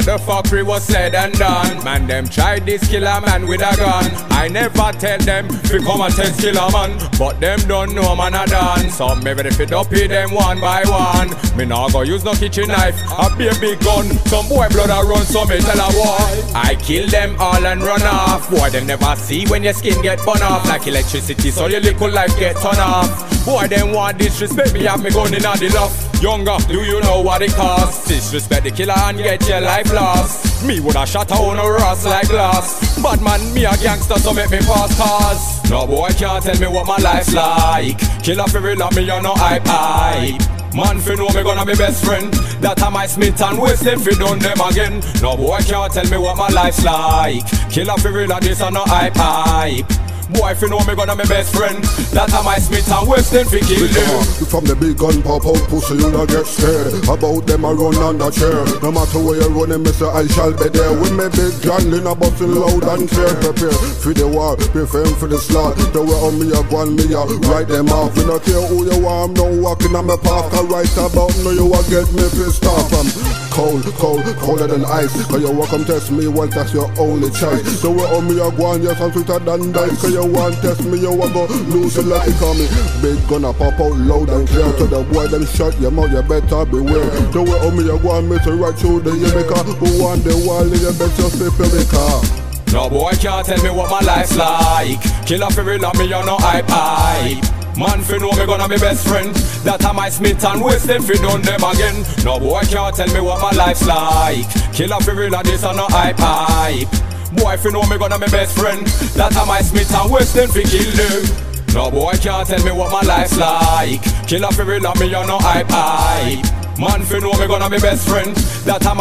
the fuckery was said and done. Man, them tried this killer man with a gun. I never tell them fi come and test killer man, but them don't know man a done. Some me ready fi dopey them one by one. Me nah go use no kitchen knife, a big gun. Some boy blood a run, so me tell a boy I kill them all and run off. Boy, them never see when your skin get burn off like electricity, so your little life get turn off. Boy, them want disrespect me, have me gun in the loft. Younger, do you know what it costs? Disrespect the killer and get your life lost. Me woulda shot a on a rust like glass. Bad man, me a gangster, so make me pass cars. No boy can't tell me what my life's like. Killer for real, me on no hype. Man fi know me gonna be best friend. That time I Smith and Weston fi done them again. No boy can't tell me what my life's like. Killer for real, this on no hype. Boy, if you know me gonna be best friend. That time I Smith and Weston fi kill them. From the big gun pop out pussy, you not get scared. About them I run on the chair. No matter where you running, mister, I shall be there. With me big gun in a bustin' loud and clear. Prepare for the war, prepare for the slot. The way on me a go me a write them off. You not care who you are, I'm not walking on my path. I write about no, you a get me pissed off. I'm colder than ice. Cause you walk come test me, well that's your only choice. The way on me a go yes, I'm sweeter than dice. Cause you want test me, you want go lose your life. Call me big gun, I pop out loud and clear. To the boy them shut your mouth, you better beware. The way on me you go and miss it right through the year. Because who want the wall, you better flip your car. No boy can't tell me what my life's like. Killer for real and me on no hype. Man fi know me gonna be best friend. That time I Smith and Weston fi done them again. No boy can't tell me what my life's like. Killer for real and this on no hype. Boy fi know me gonna be best friend. That time I Smith and Weston fi kill them. No boy can't tell me what my life's like. Killer for real and me on no hype. Man fi know me gonna be best friend. That time